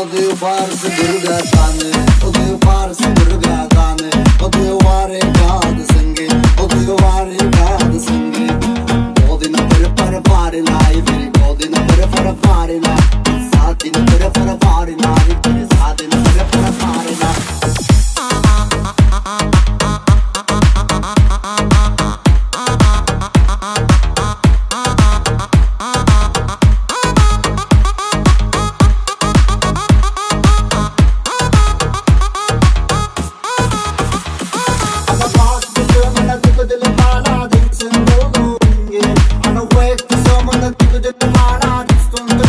Oddio farsi durgatane, oddio farsi durgatane, oddio vare kad sange, oddio vare kad sange. Godina per fare live, godina per fare live, satina per fare live, satina per fare live. Someone that you didn't want,